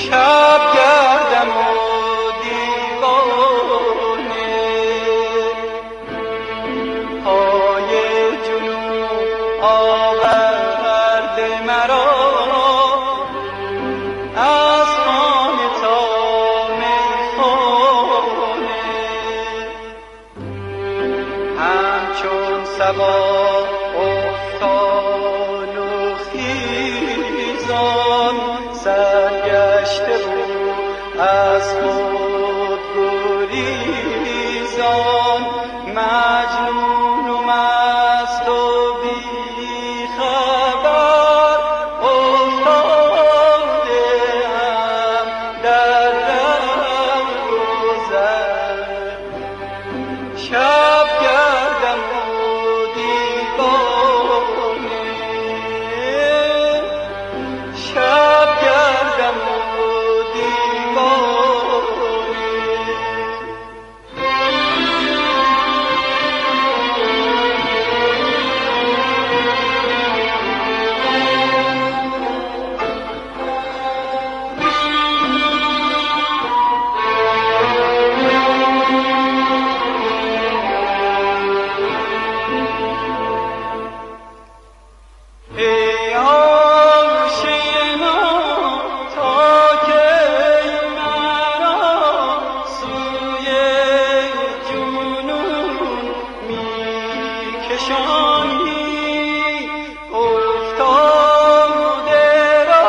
شب گردم و دیوانه، پای جنون آورده مرا از خانه تا میخانه، همچون صبا افتان و خیزان، سرگشته بود از خود گریزان، مجنون و مست و بی خبر افتاده ام در رهگذر، شب گردم و دیوانه، شب گردم و دیوانه. ای آشنا تا که مرا سوی جنون میکشانی، افتاده را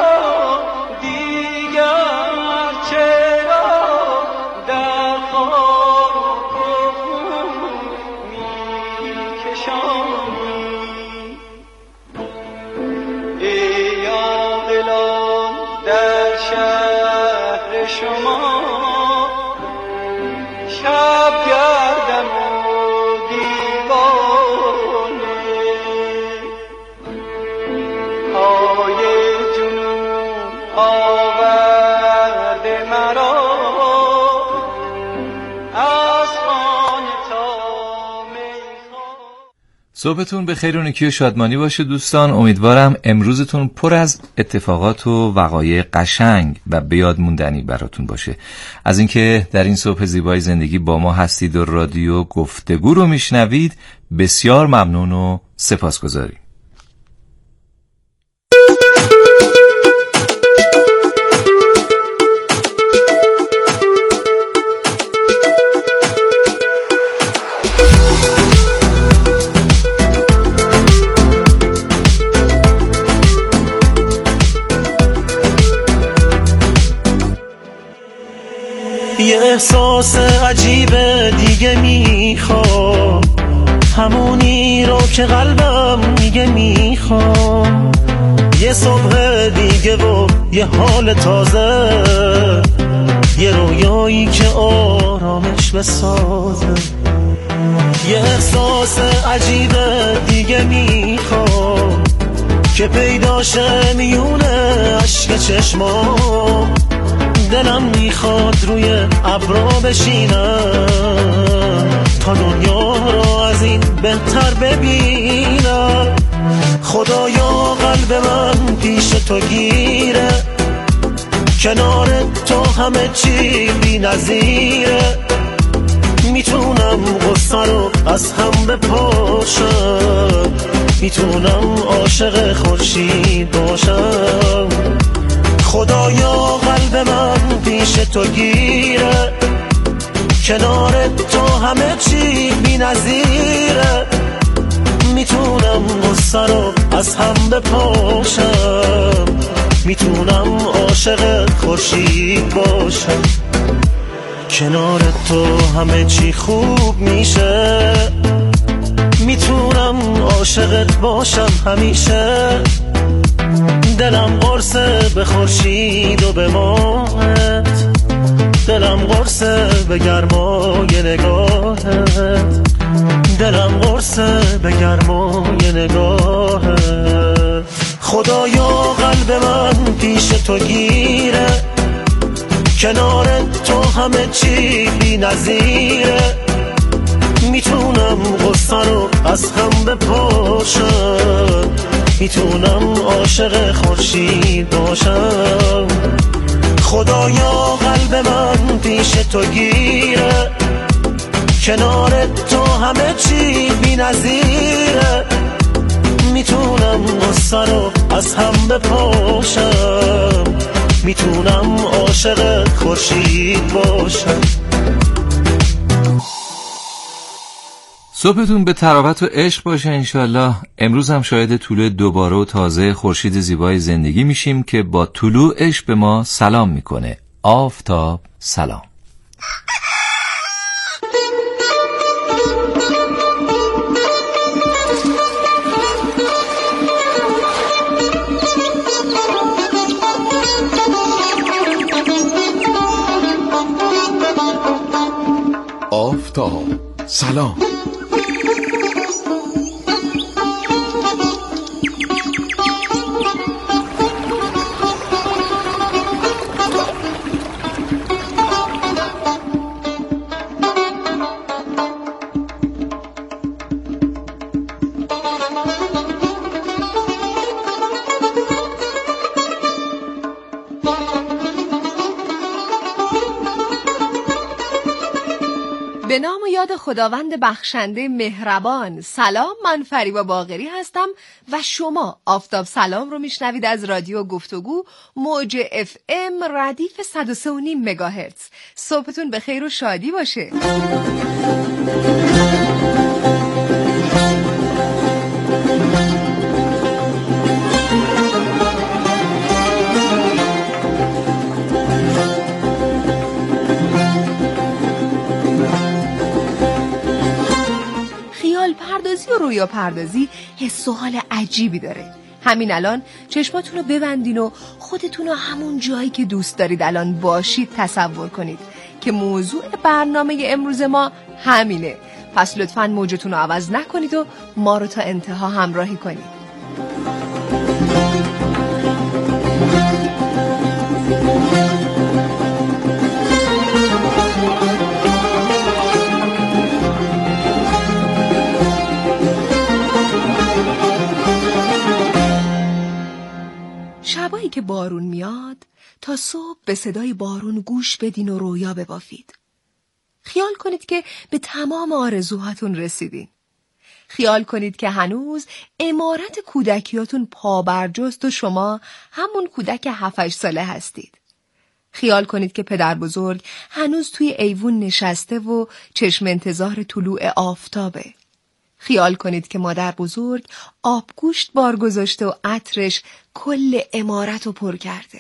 دیگر چرا در خاک و خون میکشانی. ای عاقلان در شهر شما، شب گردم و دیوانه، پای جنون آورده مرا از خانه تا میخانه. صبحتون به خیر و نیکی و شادمانی باشه دوستان. امیدوارم امروزتون پر از اتفاقات و وقایع قشنگ و به یاد موندنی براتون باشه. از اینکه در این صبح زیبای زندگی با ما هستید و رادیو گفتگو رو میشنوید بسیار ممنون و سپاسگزاریم. یه احساس عجیب دیگه میخوام، همونی رو که قلبم میگه میخوام، یه صبح دیگه و یه حال تازه، یه رویایی که آرامش بسازه. یه احساس عجیب دیگه میخوام که پیداشه میونه عشق چشمام، دلم میخواد روی ابرا بشینم تا دنیا رو از این بهتر ببینم. خدایا قلب من پیش تو گیره، کنار تو همه چی بی نظیره، میتونم غصه رو از هم بپاشم، میتونم عاشق خورشید باشم. خدایا قلب من پیش تو گیره، کنار تو همه چی بی نظیره، میتونم غصه رو از هم بپاشم، میتونم عاشق خورشید باشم. کنار تو همه چی خوب میشه، میتونم عاشقت باشم همیشه. دلم قرصه به خورشید و به ماهت، دلم قرصه به گرمای نگاهت، دلم قرصه به گرمای نگاهت. خدایا قلب من پیش تو گیره، کنار تو همه چی بی نظیره، میتونم غصه رو از هم بپاشم، میتونم عاشق خورشید باشم. خدایا قلب من پیش تو گیره، کنار تو همه چی بی نظیره. میتونم قصه رو از هم بپاشم، میتونم عاشق خورشید باشم. صبحتون به تراوت و عشق باشه انشالله. امروز هم شاهد طلوع دوباره و تازه خورشید زیبای زندگی میشیم که با طلوعش به ما سلام میکنه. آفتاب سلام. آفتاب سلام. به نام و یاد خداوند بخشنده مهربان. سلام، من فریبا باقری هستم و شما آفتاب سلام رو میشنوید از رادیو گفتگو موج FM ردیف 103.5 مگاهرتز. صبحتون به خیر و شادی باشه. پردازی و رویا پردازی حس و حال عجیبی داره. همین الان چشماتون رو ببندین و خودتون رو همون جایی که دوست دارید الان باشید تصور کنید که موضوع برنامه امروز ما همینه. پس لطفاً موجتون رو عوض نکنید و ما رو تا انتها همراهی کنید. شبایی که بارون میاد تا صبح به صدای بارون گوش بدین و رویا ببافید. خیال کنید که به تمام آرزوهاتون رسیدین. خیال کنید که هنوز عمارت کودکیاتون پابرجاست و شما همون کودک 7-8 ساله هستید. خیال کنید که پدر بزرگ هنوز توی ایوون نشسته و چشم انتظار طلوع آفتابه. خیال کنید که مادر بزرگ آبگوشت بار گذاشته و عطرش کل عمارت رو پر کرده.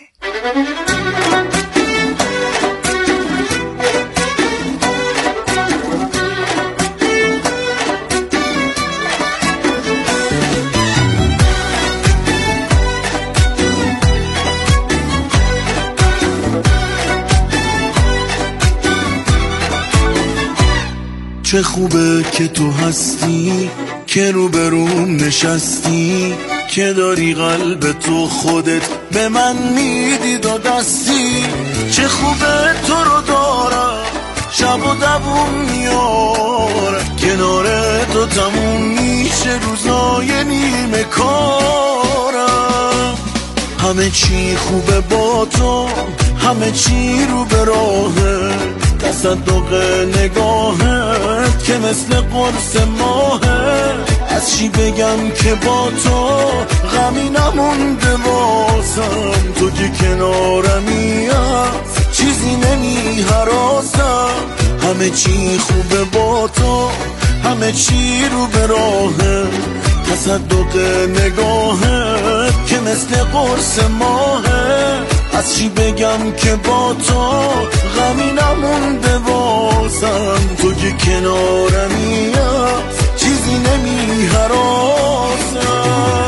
چه خوبه که تو هستی، که روبروم نشستی، که داری قلب تو خودت به من میدی دو دستی. چه خوبه تو رو دارم، شب و دووم میارم، کنار تو تموم میشه روزای نیمه کارم. همه چی خوبه با تو، همه چی رو به راهه، تصدق نگاهت که مثل قرص ماهه. از چی بگم که با تو غمی نمونده واسم، تو که کنارمی هست چیزی نمی هراسم. همه چی خوبه با تو، همه چی رو به راهه، تصدق نگاهت که مثل قرص ماهه. از چی بگم که با تو غمی نمونده واسم، تو که کنارمی هست چیزی نمی هراسم.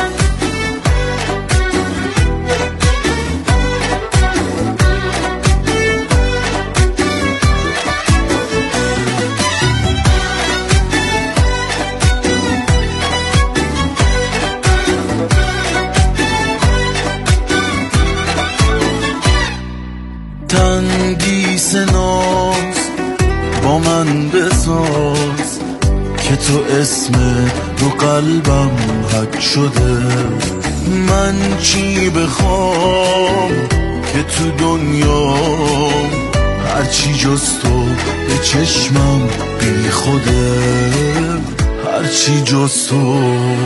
تندیس ناز با من بساز، که تو اسم رو قلبم حک شده. من چی بخوام که تو دنیا هرچی جز تو به چشمم بی خوده، هرچی جز تو.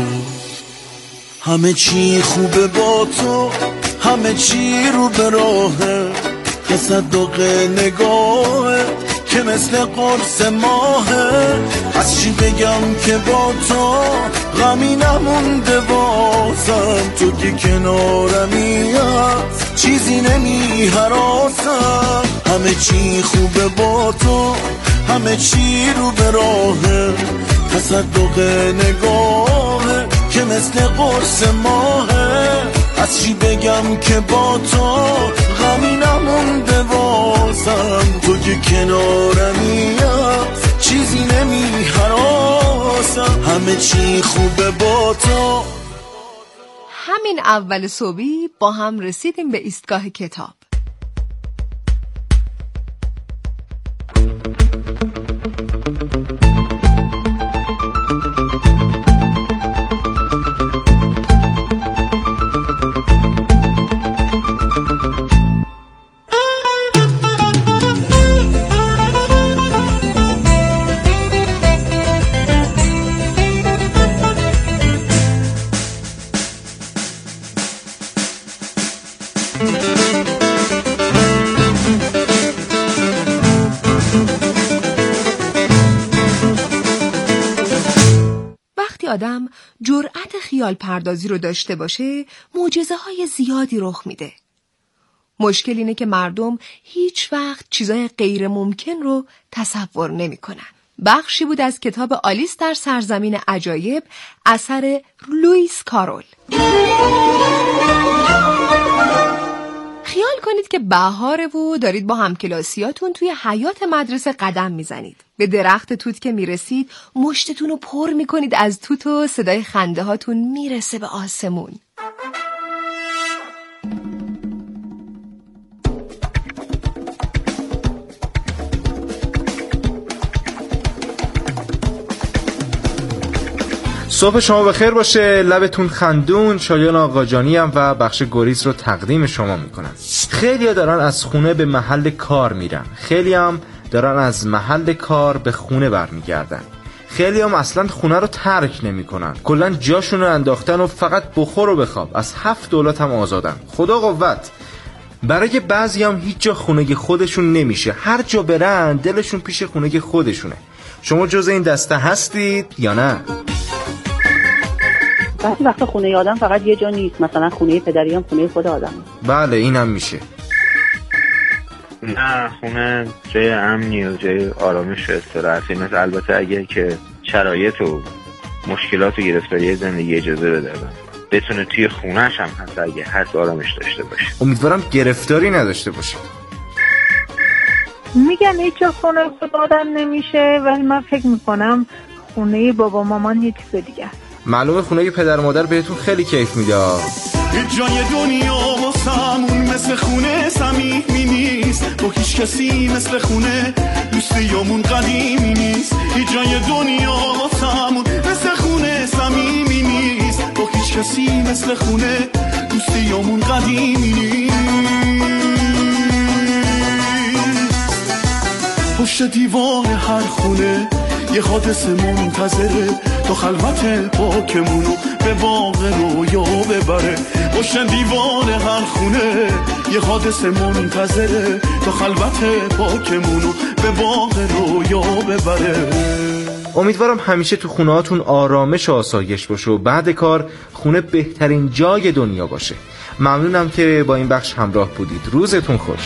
همه چی خوبه با تو، همه چی رو به راهه، تصدق نگاهه که مثل قرص ماهه. از چی بگم که با تو غمی نمونده بازم، تو که کنارمی هست چیزی نمی هراسم. همه چی خوبه با تو، همه چی رو به راهه، تصدق نگاهه که مثل قرص ماهه. از چی بگم که با تو غمی نمونده بازم، تو که کنارمی هست چیزی نمی هراسم. همه چی خوبه با تو. همین اول صبحی با هم رسیدیم به ایستگاه کتاب. وقتی آدم جرأت خیال پردازی رو داشته باشه، معجزه‌های زیادی رخ میده. مشکل اینه که مردم هیچ وقت چیزای غیر ممکن رو تصور نمی کنن. بخشی بود از کتاب آلیس در سرزمین عجایب اثر لوئیس کارول. خیال کنید که بهاره و دارید با همکلاسیاتون توی حیاط مدرسه قدم میزنید. به درخت توت که میرسید مشتتون رو پر میکنید از توت و صدای خنده هاتون میرسه به آسمون. صبح شما بخیر باشه، لبتون خندون. شایان آقاجانی ام و بخش گریز رو تقدیم شما میکنم. خیلی ها دارن از خونه به محل کار میرن، خیلی هم دارن از محل کار به خونه برمیگردن، خیلی هم اصلا خونه رو ترک نمیکنن، کلا جاشون رو انداختن و فقط بخور و بخواب، از 7 دولت هم آزادن. خدا قوت. برای بعضی هم هیچ جا خونه خودشون نمیشه، هر جا برن دلشون پیش خونه خودشونه. شما جز این دسته هستید یا نه؟ بعضی وقتا خونه آدم فقط یه جا نیست، مثلا خونه پدری هم خونه خود آدم. بله این هم میشه. نه، خونه جای امنی و جای آرامش و استراحت اینه. البته اگه که شرایط و مشکلات و گرفتاری زندگی اجازه بده بتونه توی خونه‌ش هم هست، اگه هست آرامش داشته باشه. امیدوارم گرفتاری نداشته باشه. میگن هیچ جا خونه خود آدم نمیشه، ولی من فکر میکنم خونه بابا مامان یه چیز دیگه است. معلومه خونه پدر مادر بهتون خیلی کیف میده. هیچ جای دنیا واسمون مثل خونه صمیمی نیست، با هیچ کسی مثل خونه دوستیامون قدیمی نیست. هیچ جای دنیا واسمون مثل خونه صمیمی نیست، با هیچ کسی مثل خونه دوستیامون قدیمی نیست. پشت دیوار هر خونه یه حادثه منتظره، تا خلوت پاکمونو به باغ رویا ببره. پشت دیوار هر خونه یه حادثه منتظره، تا خلوت پاکمونو به باغ رویا ببره. امیدوارم همیشه تو خونه هاتون آرامش و آسایش باشه و بعد کار خونه بهترین جای دنیا باشه. ممنونم که با این بخش همراه بودید. روزتون خوش.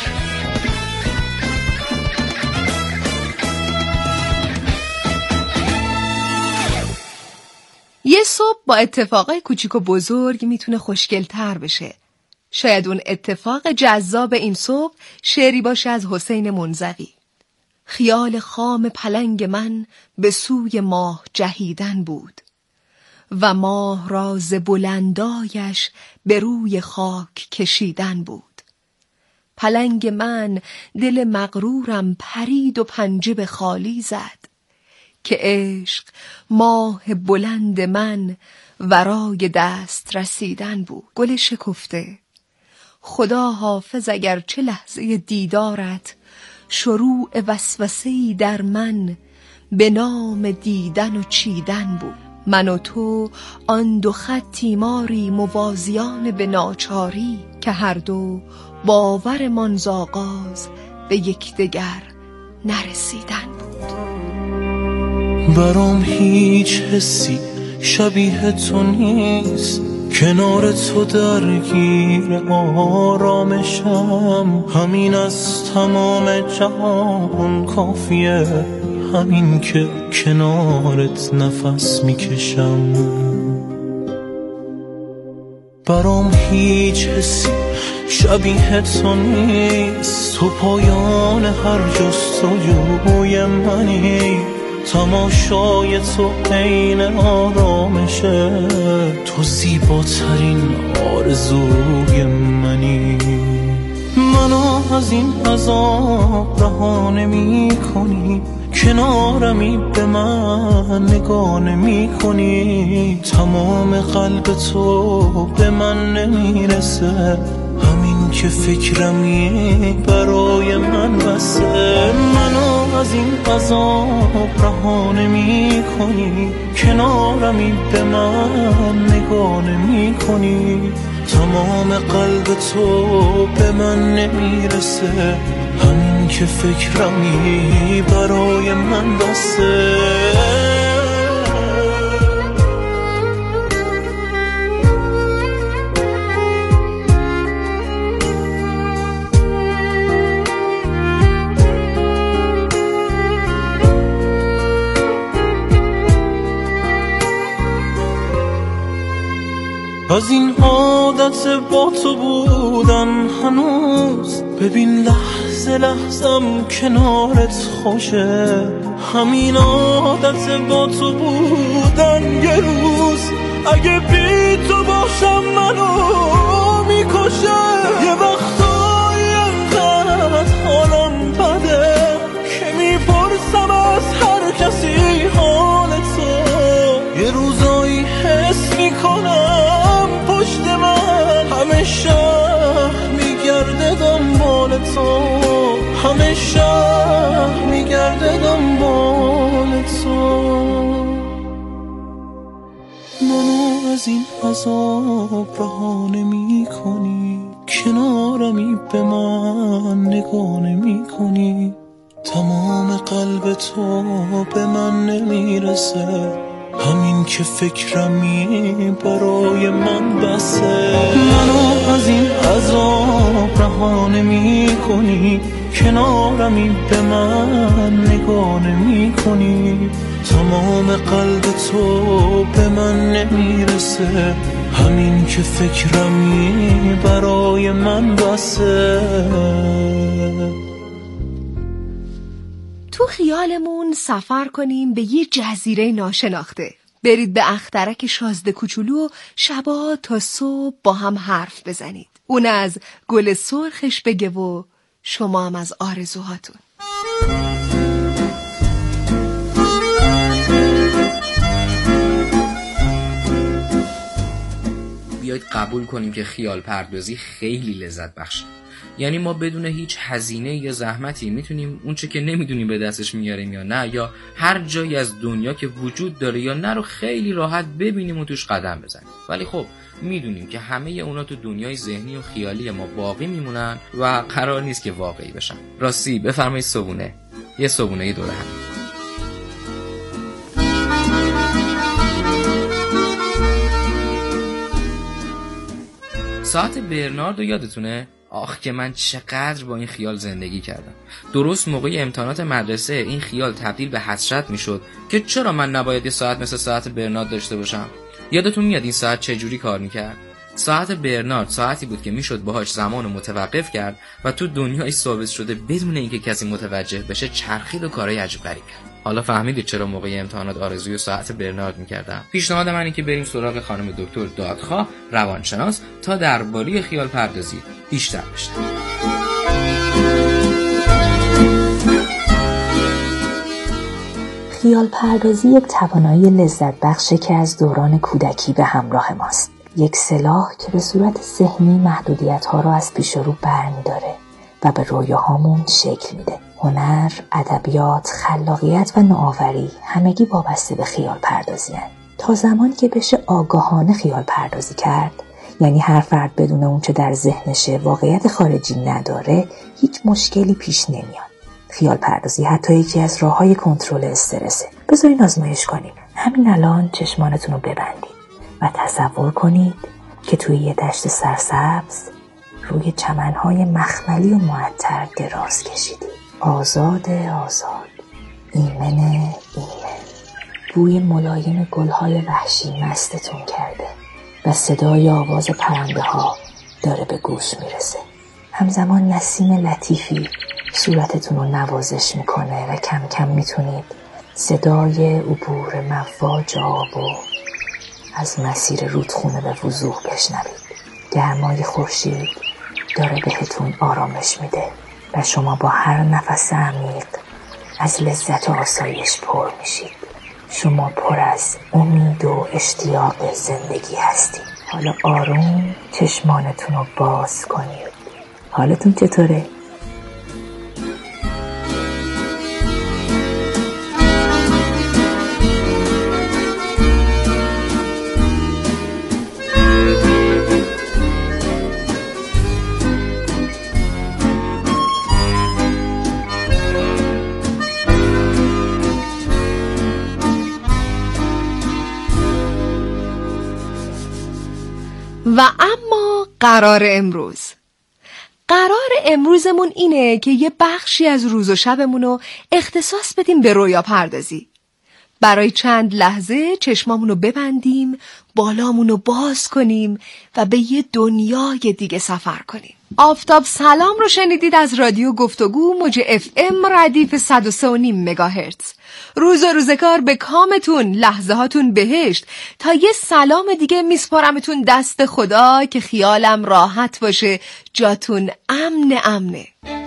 یه صبح با اتفاقای کوچیک و بزرگ میتونه خوشگل‌تر بشه. شاید اون اتفاق جذاب این صبح شعری باشه از حسین منزوی. خیال خام پلنگ من به سوی ماه جهیدن بود و ماه را ز بلندایش به روی خاک کشیدن بود. پلنگ من دل مغرورم پرید و پنجه به خالی زد، که عشق ماه بلند من ورای دست رسیدن بود. گل شکفته خدا حافظ اگر چه لحظه دیدارت شروع وسوسه‌ای در من به نام دیدن و چیدن بود. من و تو آن دو خط تیماری موازیان به ناچاری که هر دو باورمان ز آغاز به یکدیگر نرسیدن بود. برام هیچ حسی شبیه تو نیست، کنار تو درگیر آرامشم، همین از تمام جهان کافیه، همین که کنارت نفس میکشم. برام هیچ حسی شبیه تو نیست، تو پایان هر جستجوی منی، تماشای تو عین آرامشه، تو زیباترین آرزوی منی. منو از این عذاب رها نمی کنی، کنارمی به من نگاه نمی کنی، تمام قلب تو به من نمیرسه، همین که فکرمی برای من بسه. منو از این عذاب رها نمی کنی، کنارمی به من نگاه نمی کنی، تمام قلب تو به من نمیرسه، همین که فکرمی برای من بسه. از این عادت با تو بودن هنوز، ببین لحظه لحظم کنارت خوشه، همین عادت با تو بودن یه روز اگه بی تو باشم منو میکشه. یه وقتایی انقدر حالم بده که میپرسم از هر کسی حال تو، یه روزایی حس میکنم پشت من همه شهر میگرده دنبال تو، همه شهر میگرده دنبال تو. منو از این عذاب رها نمی کنی، کنارمی به من نگاه نمی کنی، تمام قلب تو به من نمیرسه، همین که فکرمی برای من بسه. منو از این عذاب رها نمی کنی، کنارمی به من نگاه نمی کنی، تمام قلب تو به من نمیرسه، همین که فکرمی برای من بسه. تو خیالمون سفر کنیم به یه جزیره ناشناخته، برید به اخترک شازده کوچولو و شبا تا صبح با هم حرف بزنید، اون از گل سرخش بگه و شما هم از آرزوهاتون. بیایید قبول کنیم که خیال پردازی خیلی لذت بخشه. یعنی ما بدون هیچ هزینه یا زحمتی میتونیم اون چه که نمیدونیم به دستش میاریم یا نه، یا هر جایی از دنیا که وجود داره یا نه رو خیلی راحت ببینیم و توش قدم بزنیم. ولی خب میدونیم که همه اونا تو دنیای ذهنی و خیالی ما باقی میمونن و قرار نیست که واقعی بشن. راستی بفرمایید صبونه، یه صبونه دوره هم. ساعت برناردو یادتونه؟ آخ که من چقدر با این خیال زندگی کردم. درست موقع امتحانات مدرسه این خیال تبدیل به حسرت میشد که چرا من نباید یه ساعت مثل ساعت برنارد داشته باشم. یادتون میاد این ساعت چه جوری کار میکرد؟ ساعت برنارد ساعتی بود که میشد باهاش زمان رو متوقف کرد و تو دنیای ثابت شده بدون اینکه کسی متوجه بشه چرخید و کارهای عجیب غریب کرد. حالا فهمیدید چرا موقع امتحانات آرزوی ساعت برنارد میکردم؟ پیشنهاد من اینه که بریم سراغ خانم دکتر دادخواه روانشناس تا درباره خیال پردازی بیشتر بشنویم. خیال پردازی یک توانایی لذت بخشه که از دوران کودکی به همراه ماست. یک سلاح که به صورت ذهنی محدودیت‌ها رو از پیش رو برمی‌داره و به رویاهامون شکل میده. هنر، ادبیات، خلاقیت و نوآوری همگی وابسته به خیال پردازی هستند. تا زمانی که بشه آگاهانه خیال پردازی کرد، یعنی هر فرد بدون اون چه در ذهنشه واقعیت خارجی نداره، هیچ مشکلی پیش نمیاد. خیال پردازی حتی یکی از راه‌های کنترل استرسه. بذارین آزمایش کنیم. همین الان چشمانتون رو ببندید و تصور کنید که توی یه دشت سرسبز روی چمن‌های مخملی و معطر دراز کشیدید. آزاد، ایمن. بوی ملایم گل‌های وحشی مستتون کرده و صدای آواز پرنده‌ها داره به گوش میرسه. همزمان نسیم لطیفی صورتتون رو نوازش میکنه و کم کم میتونید صدای عبور مواج آب و از مسیر رودخونه به وضوح بشنوید. گرمای خورشید داره بهتون آرامش میده و شما با هر نفس عمیق از لذت و آسایش پر میشید. شما پر از امید و اشتیاق زندگی هستید. حالا آروم چشمانتون رو باز کنید. حالتون چطوره؟ و اما قرار امروزمون اینه که یه بخشی از روز و شبمون رو اختصاص بدیم به رویا پردازی. برای چند لحظه چشمامون رو ببندیم، بالامون رو باز کنیم و به یه دنیای دیگه سفر کنیم. آفتاب سلام رو شنیدید از رادیو گفتگو موج FM ردیف 103.5 مگاهرتز. روز و روزگار به کامتون، لحظه هاتون بهشت. تا یه سلام دیگه میسپارمتون دست خدا که خیالم راحت باشه، جاتون امنه.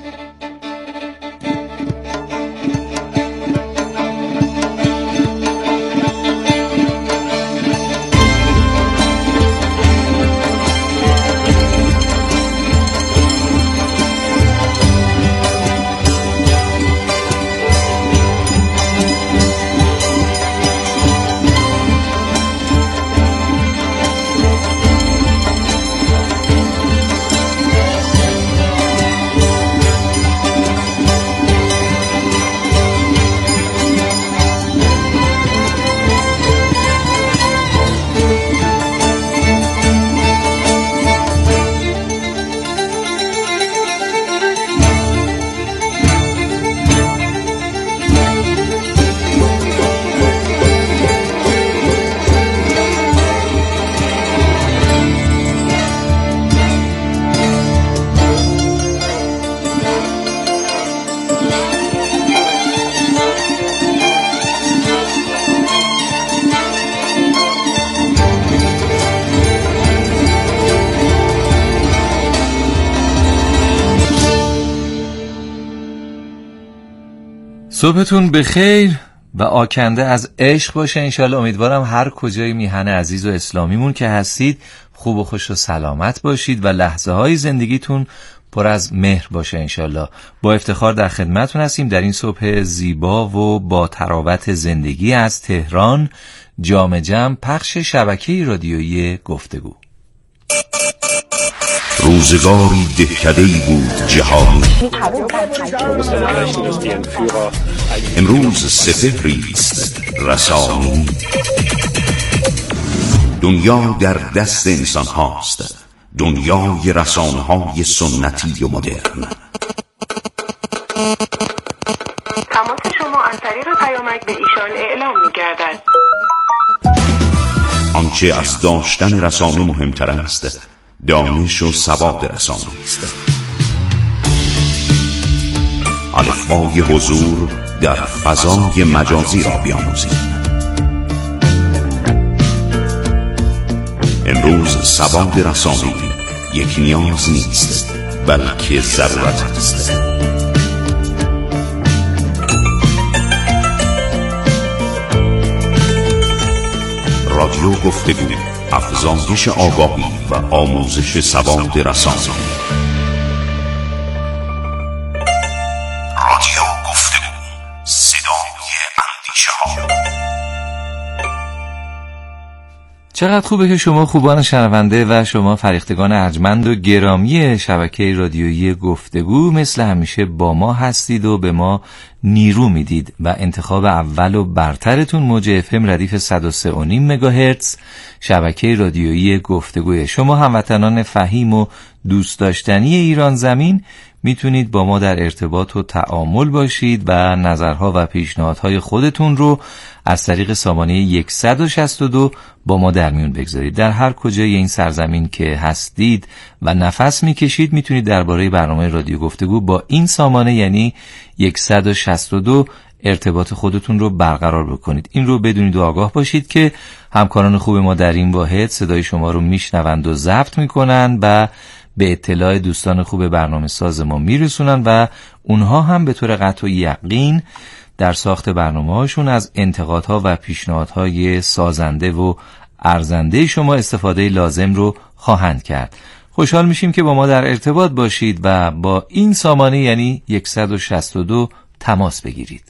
صبحتون بخیر و آکنده از عشق باشه انشالله. امیدوارم هر کجای میهن عزیز و اسلامیمون که هستید خوب و خوش و سلامت باشید و لحظه های زندگیتون پر از مهر باشه انشالله. با افتخار در خدمتون هستیم در این صبح زیبا و با تراوت زندگی از تهران، جام جم، پخش شبکه رادیویی گفتگو. روزگاری دهکده‌ای بود جهانی، امروز سپهریست رسانی. دنیا در دست انسان هاست، دنیای رسانه های سنتی و مدرن. تماس شما از طریق پیامک به ایشان اعلام می‌گردد. آنچه از داشتن رسانه مهمتر است، دانش و سواد رسانه است. الفبای حضور در فضای مجازی را بیاموزید. امروز سواد رسانه یک نیاز نیست بلکه ضرورت است. رادیو گفتگو افزایش آگاهی و آموزش سواد رسانه‌ای. رادیو گفتگو، صدای اندیشه‌ها. چقدر خوبه که شما خوبان شنونده و شما فریختگان ارجمند و گرامی شبکه رادیویی گفتگو مثل همیشه با ما هستید و به ما نیرو میدید و انتخاب اول و برترتون موج FM ردیف 103.5 مگاهرتز شبکه رادیویی گفتگوی. شما هموطنان فهیم و دوست داشتنی ایران زمین میتونید با ما در ارتباط و تعامل باشید و نظرها و پیشنهادهای خودتون رو از طریق سامانه 162 با ما در میون بگذارید. در هر کجای این سرزمین که هستید و نفس میکشید میتونید درباره برنامه رادیو گفتگو با این سامانه یعنی 162 ارتباط خودتون رو برقرار بکنید. این رو بدونید و آگاه باشید که همکاران خوب ما در این واحد صدای شما رو میشنوند و ضبط میکنن و به اطلاع دوستان خوب برنامه ساز ما میرسونن و اونها هم به طور قطع و یقین در ساخت برنامه هاشون از انتقادها و پیشنهادهای سازنده و ارزنده شما استفاده لازم رو خواهند کرد. خوشحال میشیم که با ما در ارتباط باشید و با این سامانه یعنی 162 تماس بگیرید.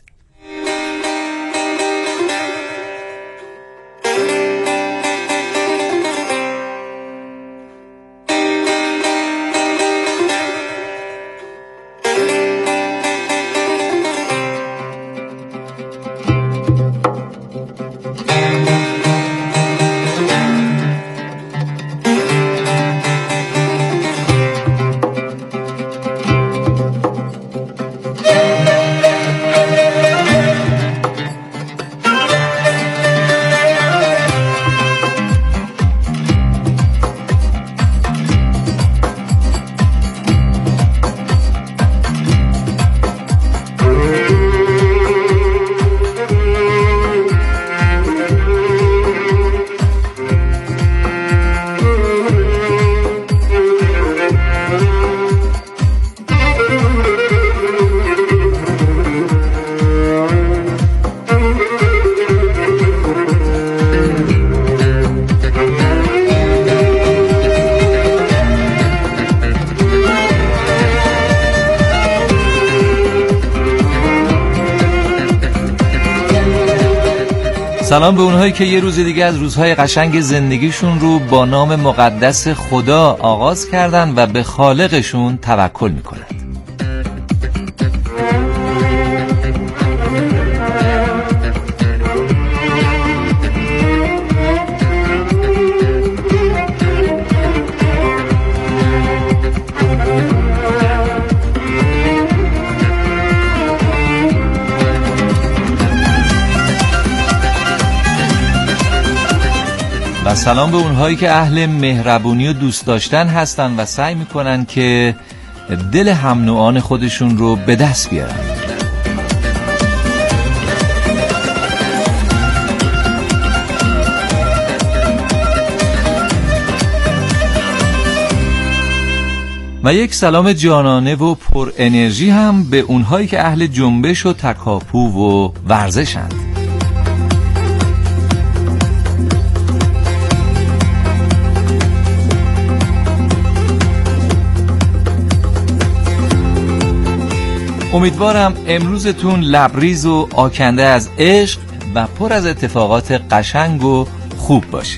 سلام به اونهایی که یه روز دیگه از روزهای قشنگ زندگیشون رو با نام مقدس خدا آغاز کردن و به خالقشون توکل میکنن. و سلام به اونهایی که اهل مهربونی و دوست داشتن هستن و سعی میکنن که دل هم نوعان خودشون رو به دست بیارن. و یک سلام جانانه و پر انرژی هم به اونهایی که اهل جنبش و تکاپو و ورزشند. امیدوارم امروزتون لبریز و آکنده از عشق و پر از اتفاقات قشنگ و خوب باشه.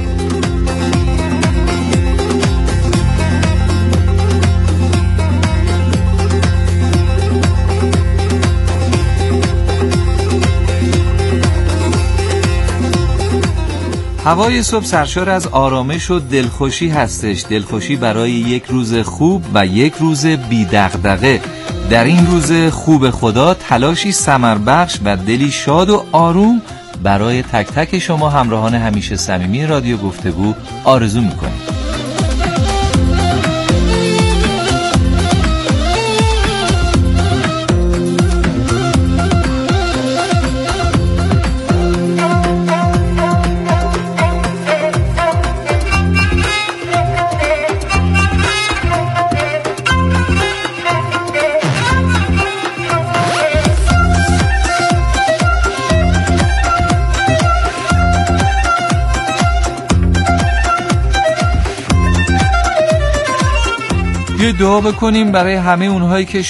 هوای صبح سرشار از آرامش و دلخوشی هستش. دلخوشی برای یک روز خوب و یک روز بی دغدغه. در این روز خوب خدا تلاشی ثمربخش و دلی شاد و آروم برای تک تک شما همراهان همیشه صمیمی رادیو گفتگو آرزو میکنیم. دعا بکنیم برای همه اونهایی که